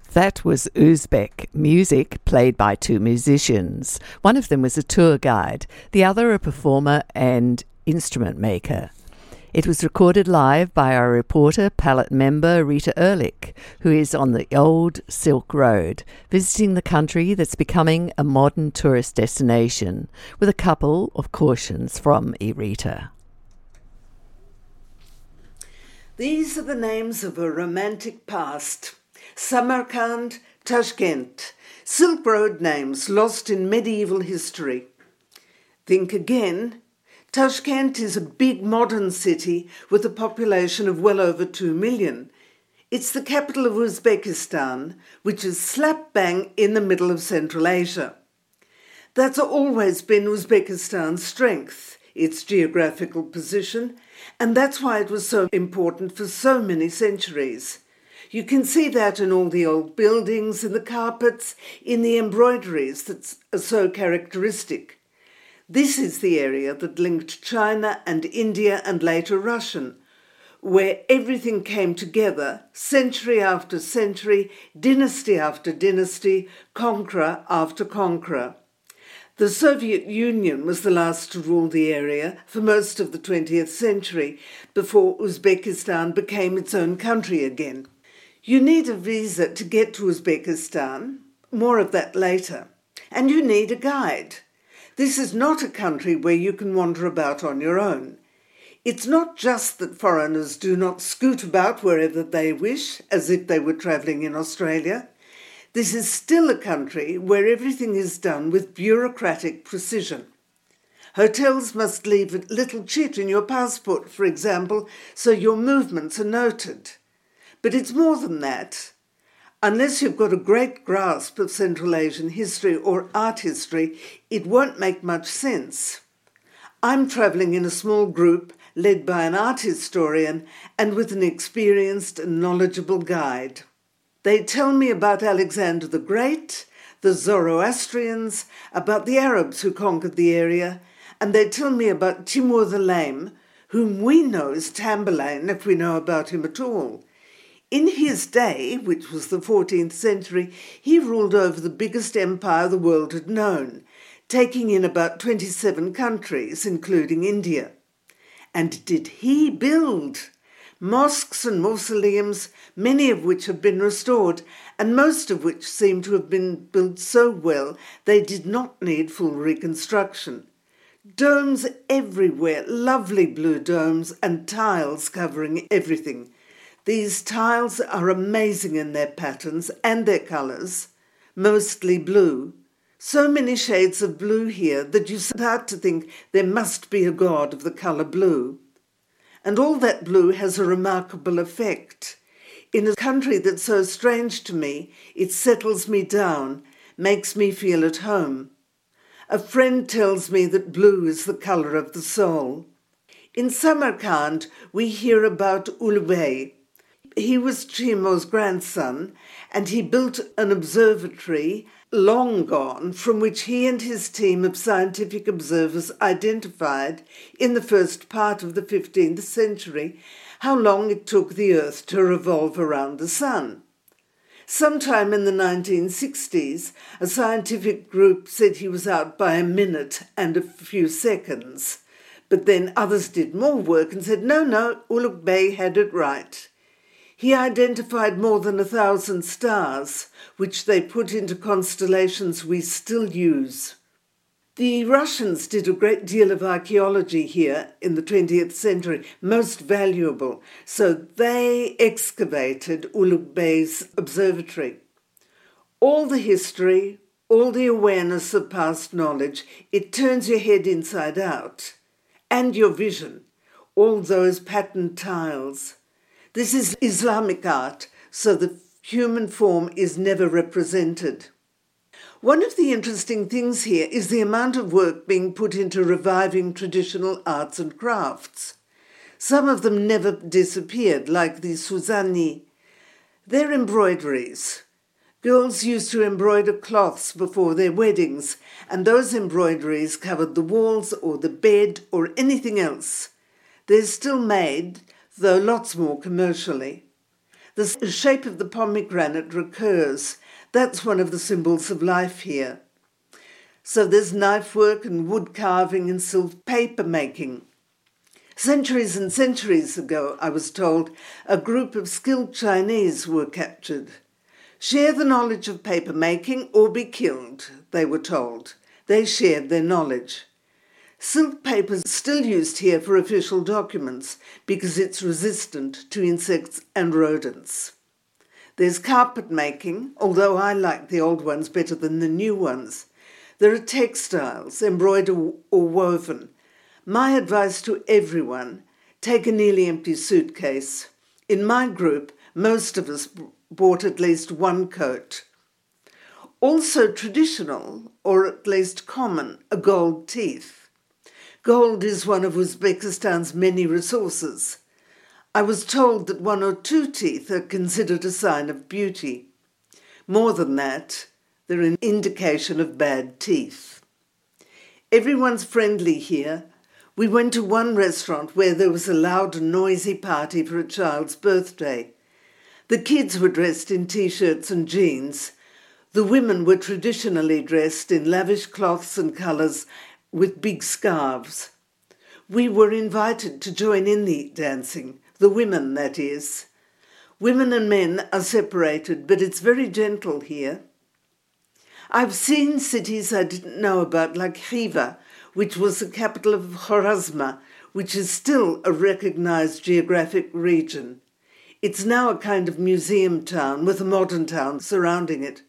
That was Uzbek music played by two musicians. One of them was a tour guide, the other a performer and instrument maker. It was recorded live by our reporter, Palette member Rita Ehrlich, who is on the old Silk Road, visiting the country that's becoming a modern tourist destination, with a couple of cautions from Rita. These are the names of a romantic past. Samarkand, Tashkent, Silk Road names lost in medieval history. Think again. Tashkent is a big modern city with a population of well over 2 million. It's the capital of Uzbekistan, which is slap bang in the middle of Central Asia. That's always been Uzbekistan's strength, its geographical position, and that's why it was so important for so many centuries. You can see that in all the old buildings, in the carpets, in the embroideries that are so characteristic. This is the area that linked China and India and later Russian, where everything came together, century after century, dynasty after dynasty, conqueror after conqueror. The Soviet Union was the last to rule the area for most of the 20th century, before Uzbekistan became its own country again. You need a visa to get to Uzbekistan, more of that later, and you need a guide. This is not a country where you can wander about on your own. It's not just that foreigners do not scoot about wherever they wish, as if they were travelling in Australia. This is still a country where everything is done with bureaucratic precision. Hotels must leave a little chit in your passport, for example, so your movements are noted. But it's more than that. Unless you've got a great grasp of Central Asian history or art history, it won't make much sense. I'm travelling in a small group led by an art historian and with an experienced and knowledgeable guide. They tell me about Alexander the Great, the Zoroastrians, about the Arabs who conquered the area, and they tell me about Timur the Lame, whom we know as Tamburlaine if we know about him at all. In his day, which was the 14th century, he ruled over the biggest empire the world had known, taking in about 27 countries, including India. And did he build? Mosques and mausoleums, many of which have been restored, and most of which seem to have been built so well they did not need full reconstruction. Domes everywhere, lovely blue domes, and tiles covering everything. These tiles are amazing in their patterns and their colours, mostly blue. So many shades of blue here that you start to think there must be a god of the colour blue. And all that blue has a remarkable effect. In a country that's so strange to me, it settles me down, makes me feel at home. A friend tells me that blue is the colour of the soul. In Samarkand, we hear about Ulugh. He was Timur's grandson, and he built an observatory long gone from which he and his team of scientific observers identified, in the first part of the 15th century, how long it took the Earth to revolve around the Sun. Sometime in the 1960s, a scientific group said he was out by a minute and a few seconds, but then others did more work and said, no, Ulugh Bey had it right. He identified more than 1,000 stars, which they put into constellations we still use. The Russians did a great deal of archaeology here in the 20th century, most valuable, so they excavated Ulugh Bey's observatory. All the history, all the awareness of past knowledge, it turns your head inside out. And your vision, all those patterned tiles. This is Islamic art, so the human form is never represented. One of the interesting things here is the amount of work being put into reviving traditional arts and crafts. Some of them never disappeared, like the Suzani. They're embroideries. Girls used to embroider cloths before their weddings, and those embroideries covered the walls or the bed or anything else. They're still made, though lots more commercially. The shape of the pomegranate recurs. That's one of the symbols of life here. So there's knife work and wood carving and silk paper making. Centuries and centuries ago, I was told, a group of skilled Chinese were captured. Share the knowledge of paper making or be killed, they were told. They shared their knowledge. Silk paper is still used here for official documents because it's resistant to insects and rodents. There's carpet making, although I like the old ones better than the new ones. There are textiles, embroidered or woven. My advice to everyone, take a nearly empty suitcase. In my group, most of us bought at least one coat. Also traditional, or at least common, are gold teeth. Gold is one of Uzbekistan's many resources. I was told that 1 or 2 teeth are considered a sign of beauty. More than that, they're an indication of bad teeth. Everyone's friendly here. We went to one restaurant where there was a loud and noisy party for a child's birthday. The kids were dressed in t-shirts and jeans. The women were traditionally dressed in lavish cloths and colours with big scarves. We were invited to join in the dancing, the women, that is. Women and men are separated, but it's very gentle here. I've seen cities I didn't know about, like Khiva, which was the capital of Khorasma, which is still a recognised geographic region. It's now a kind of museum town with a modern town surrounding it.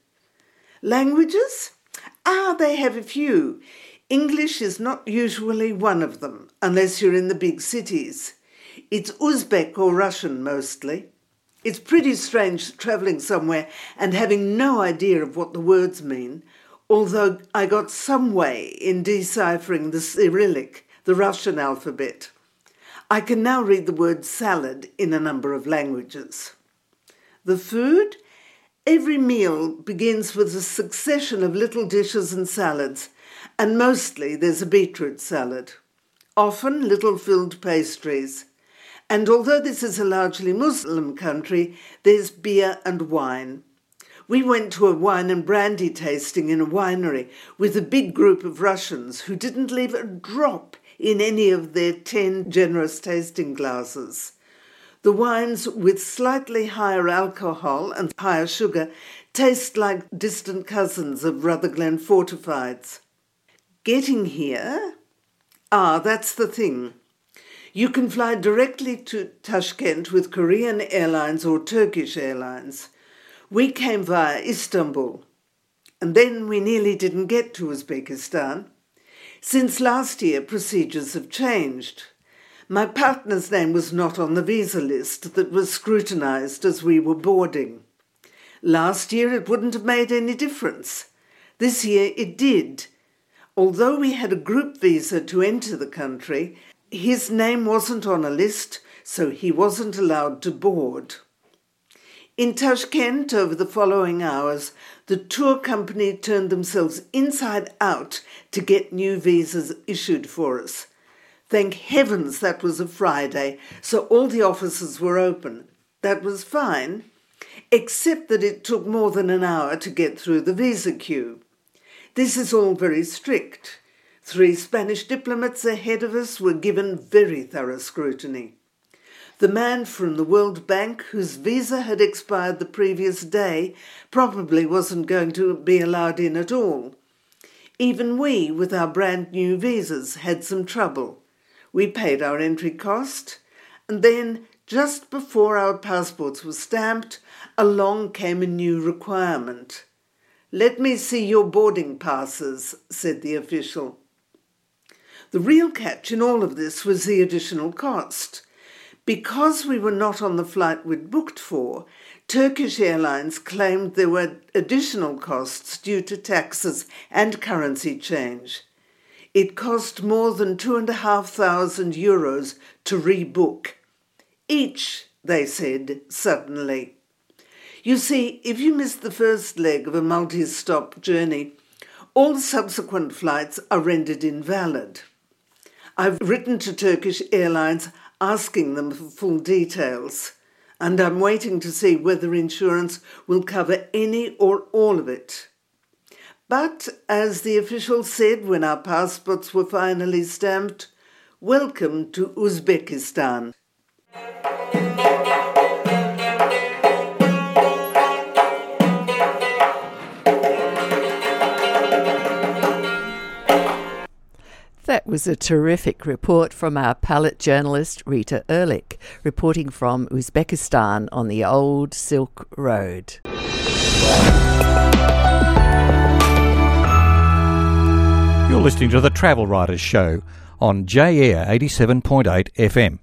Languages? They have a few. English is not usually one of them, unless you're in the big cities. It's Uzbek or Russian mostly. It's pretty strange travelling somewhere and having no idea of what the words mean, although I got some way in deciphering the Cyrillic, the Russian alphabet. I can now read the word salad in a number of languages. The food? Every meal begins with a succession of little dishes and salads, and mostly there's a beetroot salad. Often little filled pastries. And although this is a largely Muslim country, there's beer and wine. We went to a wine and brandy tasting in a winery with a big group of Russians who didn't leave a drop in any of their 10 generous tasting glasses. The wines with slightly higher alcohol and higher sugar taste like distant cousins of Rutherglen Fortifieds. Getting here? That's the thing. You can fly directly to Tashkent with Korean Airlines or Turkish Airlines. We came via Istanbul, and then we nearly didn't get to Uzbekistan. Since last year, procedures have changed. My partner's name was not on the visa list that was scrutinised as we were boarding. Last year it wouldn't have made any difference. This year it did. Although we had a group visa to enter the country, his name wasn't on a list, so he wasn't allowed to board. In Tashkent, over the following hours, the tour company turned themselves inside out to get new visas issued for us. Thank heavens that was a Friday, so all the offices were open. That was fine, except that it took more than an hour to get through the visa queue. This is all very strict. 3 Spanish diplomats ahead of us were given very thorough scrutiny. The man from the World Bank, whose visa had expired the previous day, probably wasn't going to be allowed in at all. Even we, with our brand new visas, had some trouble. We paid our entry cost, and then, just before our passports were stamped, along came a new requirement. "Let me see your boarding passes," said the official. The real catch in all of this was the additional cost. Because we were not on the flight we'd booked for, Turkish Airlines claimed there were additional costs due to taxes and currency change. It cost more than €2,500 to rebook. Each, they said, suddenly. You see, if you miss the first leg of a multi-stop journey, all subsequent flights are rendered invalid. I've written to Turkish Airlines asking them for full details. and I'm waiting to see whether insurance will cover any or all of it. But, as the official said when our passports were finally stamped, welcome to Uzbekistan. That was a terrific report from our palette journalist Rita Ehrlich, reporting from Uzbekistan on the old Silk Road. You're listening to the Travel Writers Show on J-Air 87.8 FM.